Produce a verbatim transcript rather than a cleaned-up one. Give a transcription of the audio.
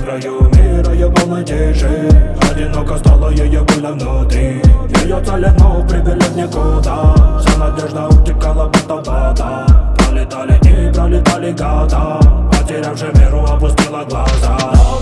краю мира я полной тиши. Одиноко стала ее боль внутри. Ее цели вновь привели в никуда. Вся надежда утекала будто вода. Пролетали дни, пролетали года. Потерявши веру, опустила глаза.